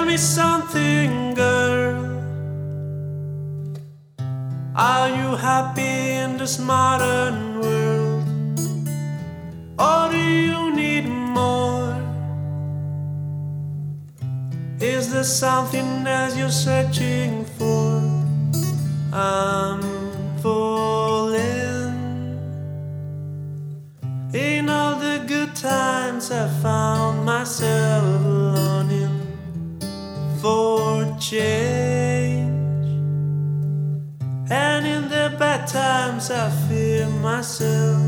me something, girl. Are you happy in this modern world? Or do you need more? Is there something else you're searching for? I'm falling. In all the good times I found myself longing for change, and in the bad times I fear myself.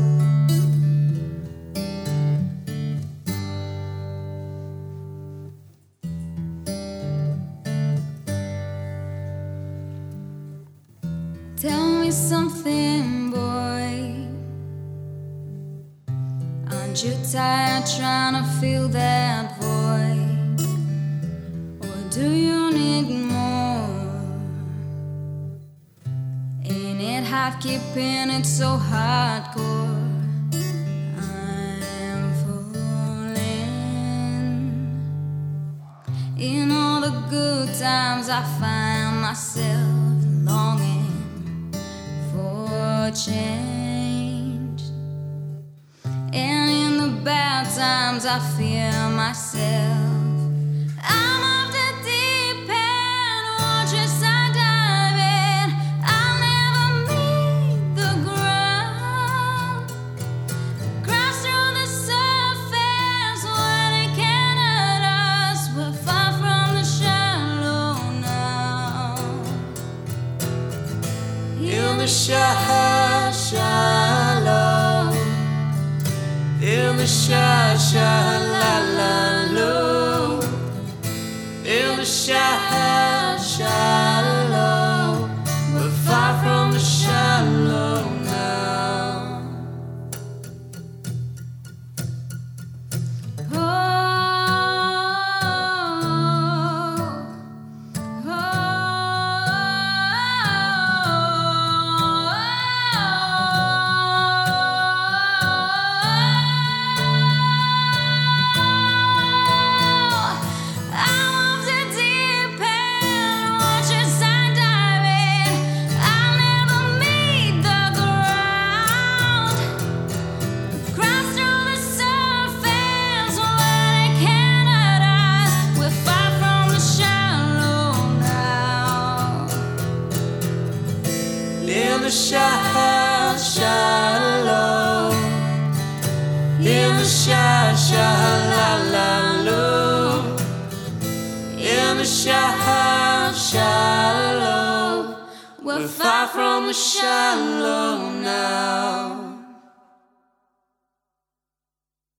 Tell me something, boy. Aren't you tired trying to fill that void? Or do you need more? Ain't it hard keeping it so hardcore? I'm falling. In all the good times I find myself longing for change, and in the bad times I fear myself. I'm off the deep end, watch as I dive in. I'll never meet the ground, crash through the surface when it can't hurt us. We're far from the shallow now. In the shallow, in the shallow, in the shallow, we're far from the shallow now. Oh, oh, in the shallow, in the shallow, in the shallow, we're far from the shallow now.